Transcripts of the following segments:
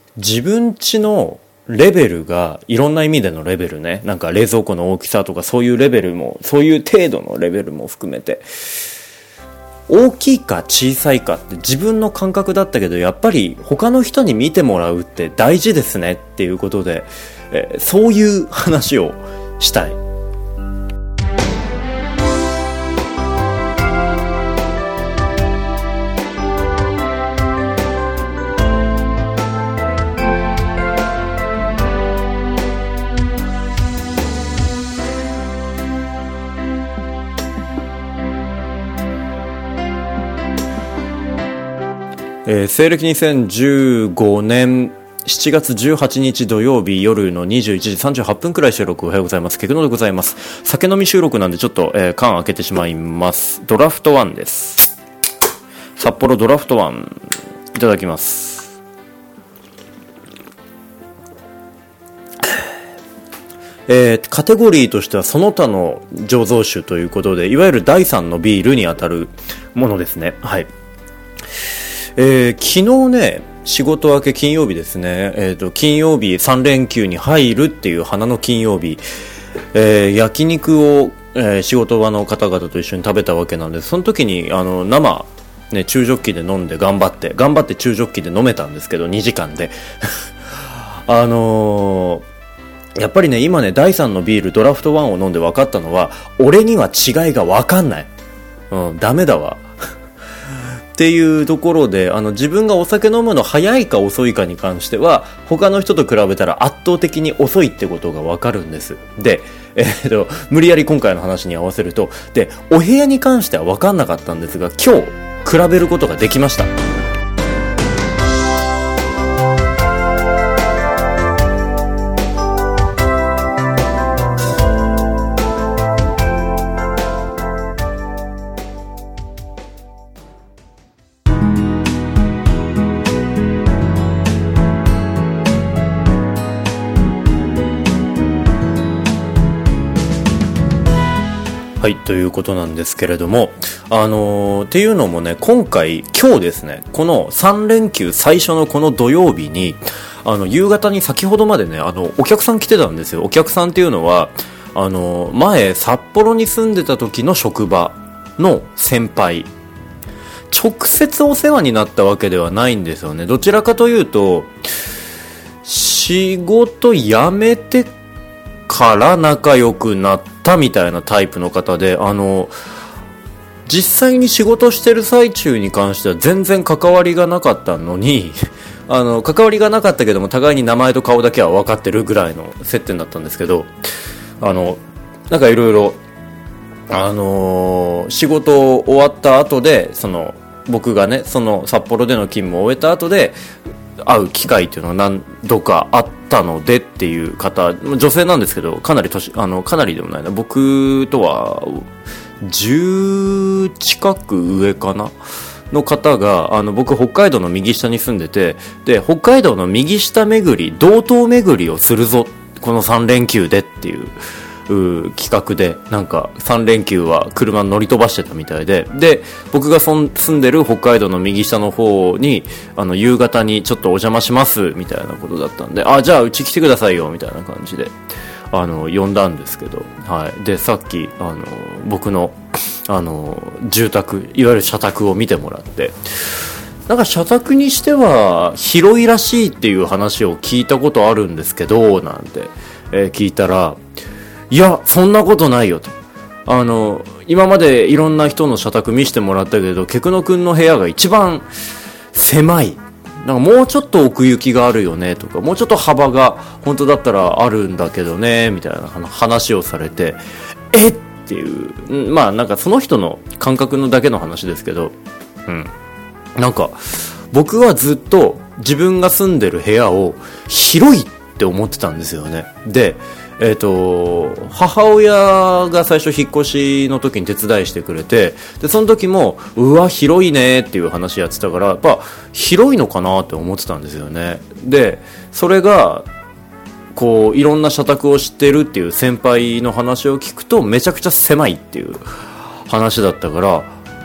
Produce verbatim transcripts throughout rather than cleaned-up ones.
自分家のレベルが、いろんな意味でのレベルね、なんか冷蔵庫の大きさとかそういうレベルも、そういう程度のレベルも含めて、大きいか小さいかって自分の感覚だったけど、やっぱり他の人に見てもらうって大事ですねっていうことで、えー、そういう話をしたい。えー、西暦にせんじゅうごねんしちがつじゅうはちにち土曜日夜のにじゅういちじさんじゅうはっぷんくらい収録。おはようございます。ケクノでございます。酒飲み収録なんでちょっと、えー、缶開けてしまいます。ドラフトワンです。札幌ドラフトワンいただきます。えー、カテゴリーとしてはその他の醸造酒ということで、いわゆるだいさんのビールに当たるものですね。はい。えー、昨日ね、仕事明け金曜日ですね、えーと、金曜日さん連休に入るっていう花の金曜日、えー、焼肉を、えー、仕事場の方々と一緒に食べたわけなんです。その時にあの生、ね、中ジョッキで飲んで頑張って頑張って中ジョッキで飲めたんですけど、にじかんであのー、やっぱりね、今ねだいさんのビールドラフトワンを飲んで分かったのは、俺には違いが分かんない、うん、ダメだわっていうところで、あの自分がお酒飲むの早いか遅いかに関しては他の人と比べたら圧倒的に遅いってことが分かるんです。で、えー、と無理やり今回の話に合わせると、でお部屋に関しては分かんなかったんですが、今日比べることができました。はい、ということなんですけれども、あのー、っていうのもね、今回、今日ですね、このさん連休最初のこの土曜日に、あの、夕方に先ほどまでね、あの、お客さん来てたんですよ。お客さんっていうのは、あのー、前、札幌に住んでた時の職場の先輩。直接お世話になったわけではないんですよね。どちらかというと、仕事辞めてから仲良くなったみたいなタイプの方で、あの実際に仕事してる最中に関しては全然関わりがなかったのにあの関わりがなかったけども互いに名前と顔だけは分かってるぐらいの接点だったんですけど、あのなんかいろいろあの仕事終わった後で、その僕がねその札幌での勤務を終えた後で会う機会っていうのが何度かあったのでっていう方、女性なんですけど、かなり年あのかなりでもないな、僕とはじゅう近く上かなの方が、あの僕北海道の右下に住んでて、で北海道の右下巡り、道東巡りをするぞこのさん連休でっていう企画で、なんかさん連休は車乗り飛ばしてたみたいで、で僕がそん住んでる北海道の右下の方にあの夕方にちょっとお邪魔しますみたいなことだったんで、あじゃあうち来てくださいよみたいな感じであの呼んだんですけど、はい、でさっきあの僕のあの住宅、いわゆる社宅を見てもらって、なんか社宅にしては広いらしいっていう話を聞いたことあるんですけどなんて、えー、聞いたら、いやそんなことないよと、あの今までいろんな人の社宅見せてもらったけど、ケクノくんの部屋が一番狭い、なんかもうちょっと奥行きがあるよねとか、もうちょっと幅が本当だったらあるんだけどねみたいな話をされて、えっていう、まあなんかその人の感覚のだけの話ですけど、うんなんか僕はずっと自分が住んでる部屋を広いって思ってたんですよね。でえーと、母親が最初引っ越しの時に手伝いしてくれて、でその時もうわ広いねっていう話やってたから、やっぱ広いのかなって思ってたんですよね。でそれがこういろんな社宅を知ってるっていう先輩の話を聞くとめちゃくちゃ狭いっていう話だったから、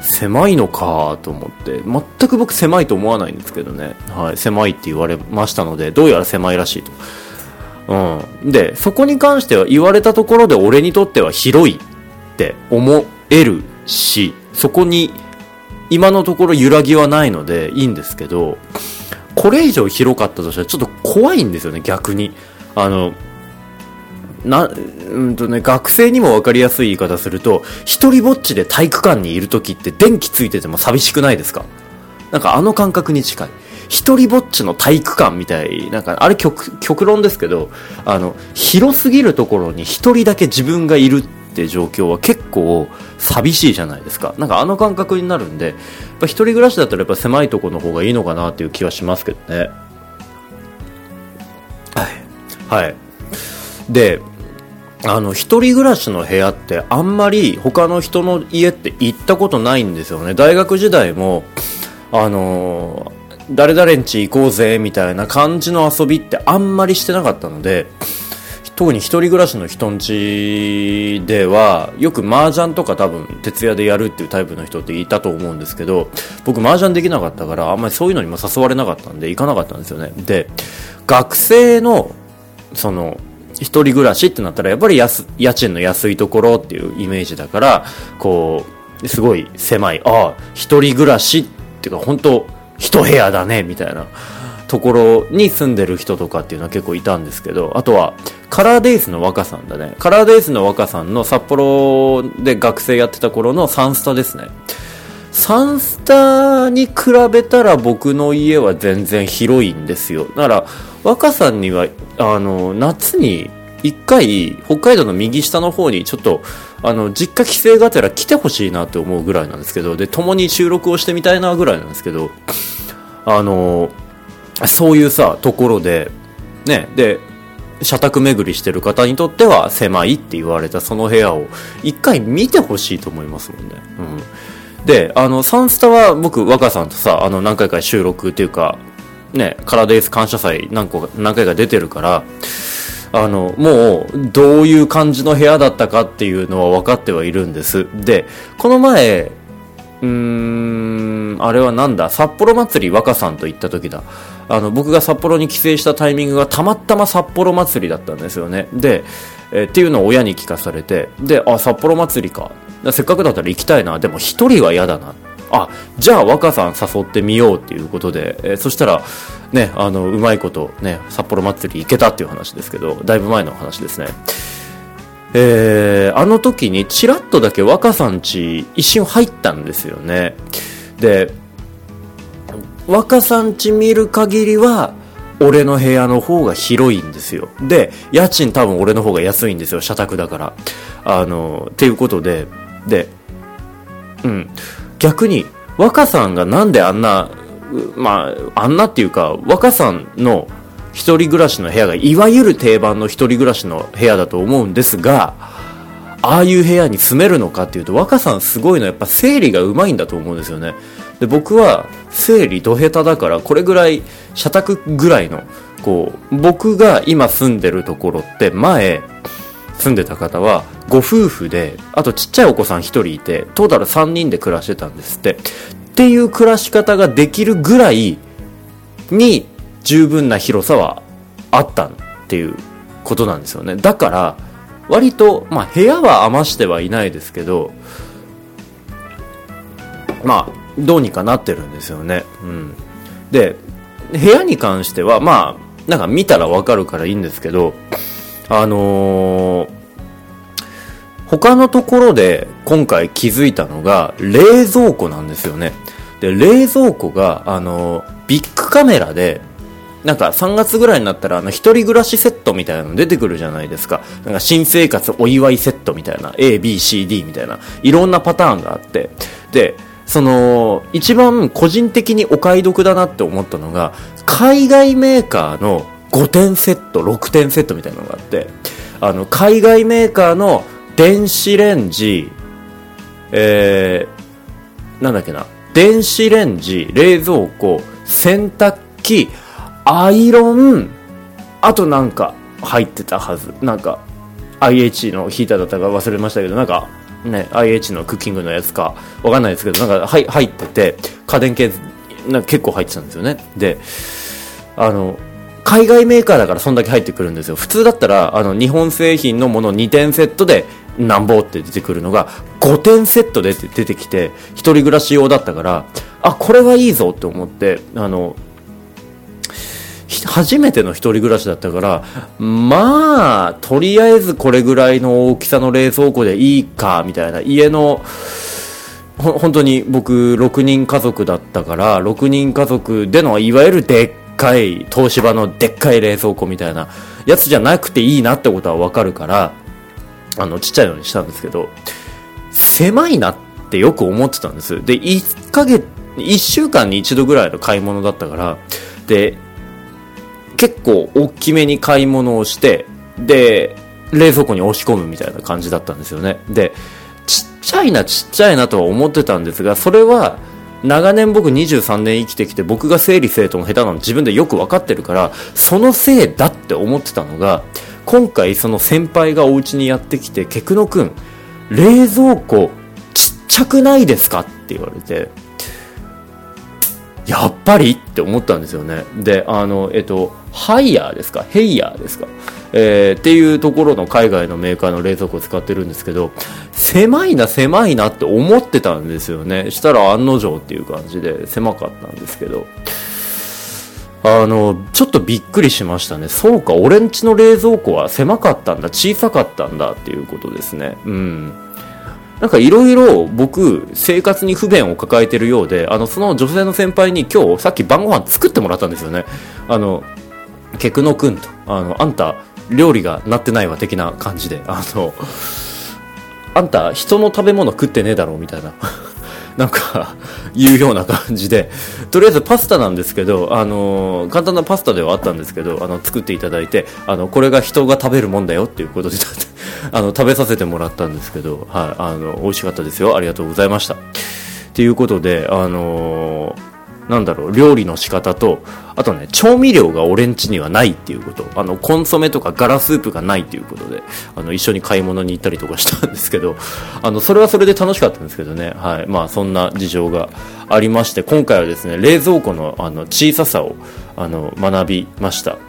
狭いのかと思って、全く僕狭いと思わないんですけどね、はい、狭いって言われましたので、どうやら狭いらしいと、うん、でそこに関しては言われたところで俺にとっては広いって思えるし、そこに今のところ揺らぎはないのでいいんですけど、これ以上広かったとしたらちょっと怖いんですよね、逆に。あのなうんとね、学生にも分かりやすい言い方すると、一人ぼっちで体育館にいる時って電気ついてても寂しくないですか？なんかあの感覚に近い。一人ぼっちの体育館みたい、なんかあれ 極, 極論ですけど、あの広すぎるところに一人だけ自分がいるって状況は結構寂しいじゃないですか。なんかあの感覚になるんで、やっぱ一人暮らしだったらやっぱ狭いところの方がいいのかなっていう気はしますけどね。はい、はい、であの一人暮らしの部屋ってあんまり他の人の家って行ったことないんですよね。大学時代もあのー、誰々ん家行こうぜみたいな感じの遊びってあんまりしてなかったので、特に一人暮らしの人ん家ではよく麻雀とか多分徹夜でやるっていうタイプの人っていたと思うんですけど、僕麻雀できなかったからあんまりそういうのにも誘われなかったんで行かなかったんですよね。で学生のその一人暮らしってなったらやっぱり安家賃の安いところっていうイメージだから、こうすごい狭い、ああ一人暮らしっていうか本当一部屋だねみたいなところに住んでる人とかっていうのは結構いたんですけど、あとはカラーデイズの若さんだね。カラーデイズの若さんの札幌で学生やってた頃のサンスタですね。サンスタに比べたら僕の家は全然広いんですよ。だから若さんにはあの夏に一回北海道の右下の方にちょっとあの実家帰省がてら来てほしいなって思うぐらいなんですけど、で共に収録をしてみたいなぐらいなんですけど、あのそういうさところでね、で社宅巡りしてる方にとっては狭いって言われたその部屋を一回見てほしいと思いますもんね。うん、であのサンスタは僕若さんとさあの何回か収録っていうかね、カラーデイズ感謝祭何個か何回か出てるから、あのもうどういう感じの部屋だったかっていうのは分かってはいるんです。でこの前うーんあれはなんだ、札幌祭り若さんと行った時だ。あの僕が札幌に帰省したタイミングがたまたま札幌祭りだったんですよね。で、えー、っていうのを親に聞かされて、であ札幌祭りか、せっかくだったら行きたいな、でも一人は嫌だな、あじゃあ若さん誘ってみようっていうことで、えー、そしたらねあのうまいことね札幌祭り行けたっていう話ですけど、だいぶ前の話ですね。えー、あの時にチラッとだけ若さん家一瞬入ったんですよね。で若さん家見る限りは俺の部屋の方が広いんですよ。で家賃多分俺の方が安いんですよ、社宅だから。あのっていうことででうん逆に若さんがなんであんなまああんなっていうか若さんの一人暮らしの部屋がいわゆる定番の一人暮らしの部屋だと思うんですが、ああいう部屋に住めるのかっていうと、若さんすごいのはやっぱ整理がうまいんだと思うんですよね。で僕は整理ど下手だから、これぐらい社宅ぐらいのこう僕が今住んでるところって、前住んでた方はご夫婦であとちっちゃいお子さんひとりいてトータルさんにんで暮らしてたんですって。っていう暮らし方ができるぐらいに十分な広さはあったっていうことなんですよね。だから割と、まあ、部屋は余してはいないですけど、まあどうにかなってるんですよね。うん、で部屋に関してはまあなんか見たらわかるからいいんですけど、あのー、他のところで今回気づいたのが冷蔵庫なんですよね。で冷蔵庫があのー、ビッグカメラでなんかさんがつぐらいになったらあの一人暮らしセットみたいなの出てくるじゃないですか。なんか新生活お祝いセットみたいな エービーシーディー みたいないろんなパターンがあって、でその一番個人的にお買い得だなって思ったのが海外メーカーのごてんセットろくてんセットみたいなのがあって、あの海外メーカーの電子レンジ、えー、なんだっけな電子レンジ、冷蔵庫、洗濯機、アイロン、あとなんか入ってたはず、なんか アイエイチ のヒーターだったか忘れましたけど、なんかね、アイエイチ のクッキングのやつかわかんないですけど、なんか入ってて、家電系なんか結構入ってたんですよね。で、あの海外メーカーだからそんだけ入ってくるんですよ。普通だったらあの日本製品のものにてんセットでなんぼって出てくるのがごてんセットで出てきて、一人暮らし用だったから、あ、これはいいぞって思って、あの初めての一人暮らしだったから、まあとりあえずこれぐらいの大きさの冷蔵庫でいいかみたいな、家のほ本当に僕ろくにん家族だったから、ろくにん家族でのいわゆるでっかい東芝のでっかい冷蔵庫みたいなやつじゃなくていいなってことはわかるから、あのちっちゃいのにしたんですけど、狭いなってよく思ってたんです。で、いっかげついっしゅうかんに一度ぐらいの買い物だったから、で結構大きめに買い物をして、で冷蔵庫に押し込むみたいな感じだったんですよね。でちっちゃいなちっちゃいなとは思ってたんですが、それは長年僕にじゅうさんねん生きてきて、僕が整理整頓下手なの自分でよく分かってるから、そのせいだって思ってたのが、今回その先輩がお家にやってきて、ケクノくん冷蔵庫ちっちゃくないですかって言われて、やっぱりって思ったんですよね。で、あのえっとハイヤーですか、ヘイヤーですか、えー、っていうところの海外のメーカーの冷蔵庫を使ってるんですけど、狭いな狭いなって思ってたんですよね。したら案の定っていう感じで狭かったんですけど、あのちょっとびっくりしましたね。そうか、俺んちの冷蔵庫は狭かったんだ、小さかったんだっていうことですね。うん。なんかいろいろ僕生活に不便を抱えてるようで、あのその女性の先輩に今日さっき晩ご飯作ってもらったんですよね。あのケクノくんと、あのあんた料理がなってないわ的な感じで、あのあんた人の食べ物食ってねえだろみたいななんかいうような感じで、とりあえずパスタなんですけど、あの簡単なパスタではあったんですけど、あの作っていただいて、あのこれが人が食べるもんだよっていうことであの食べさせてもらったんですけど、はい、あの美味しかったですよ、ありがとうございましたっていうことで、あのーなんだろう、料理の仕方と、あとね、調味料が俺ん家にはないっていうこと、あのコンソメとかガラスープがないっていうことで、あの一緒に買い物に行ったりとかしたんですけど、あのそれはそれで楽しかったんですけどね。はい、まあそんな事情がありまして、今回はですね、冷蔵庫のあの小ささをあの学びました。はい。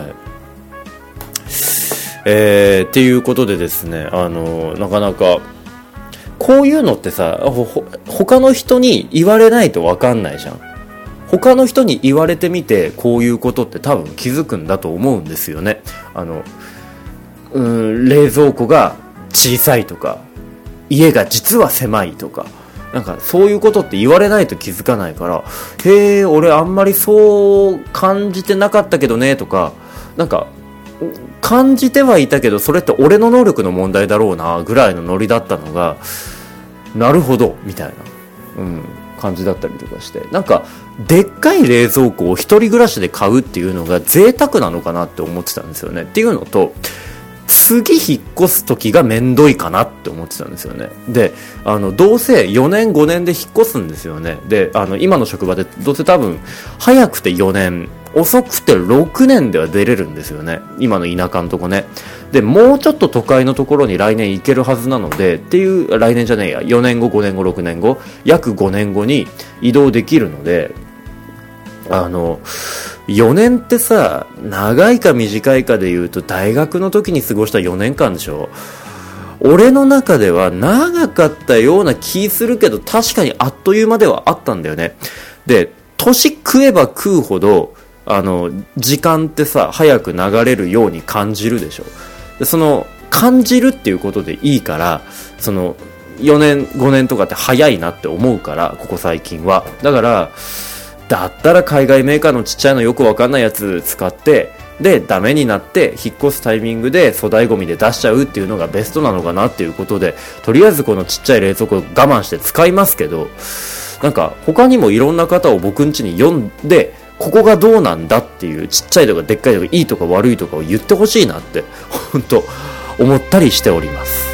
えー、っていうことでですね、あのなかなかこういうのってさ、ほ他の人に言われないと分かんないじゃん。他の人に言われてみて、こういうことって多分気づくんだと思うんですよね。あのうーん、冷蔵庫が小さいとか、家が実は狭いとか、なんかそういうことって言われないと気づかないから、へえ、俺あんまりそう感じてなかったけどねとか、なんか感じてはいたけど、それって俺の能力の問題だろうなぐらいのノリだったのが、なるほどみたいな、うん、感じだったりとかして、なんかでっかい冷蔵庫を一人暮らしで買うっていうのが贅沢なのかなって思ってたんですよね。っていうのと、次引っ越す時がめんどいかなって思ってたんですよね。で、あのどうせよねんごねんで引っ越すんですよね。で、あの今の職場でどうせ多分早くてよねん、遅くてろくねんでは出れるんですよね、今の田舎のとこね。でもうちょっと都会のところに来年行けるはずなので、っていう、来年じゃねえや、よねんご、ごねんご、ろくねんご、約ごねんごに移動できるので、あのよねんってさ、長いか短いかで言うと大学の時に過ごしたよねんかんでしょ。俺の中では長かったような気するけど、確かにあっという間ではあったんだよね。で、年食えば食うほどあの時間ってさ、早く流れるように感じるでしょ。で、その感じるっていうことでいいから、そのよねんごねんとかって早いなって思うから、ここ最近は。だからだったら海外メーカーのちっちゃいのよくわかんないやつ使って、でダメになって引っ越すタイミングで粗大ゴミで出しちゃうっていうのがベストなのかなっていうことで、とりあえずこのちっちゃい冷蔵庫我慢して使いますけど、なんか他にもいろんな方を僕ん家に呼んで、ここがどうなんだっていう、ちっちゃいとかでっかいとかいいとか悪いとかを言ってほしいなって本当思ったりしております。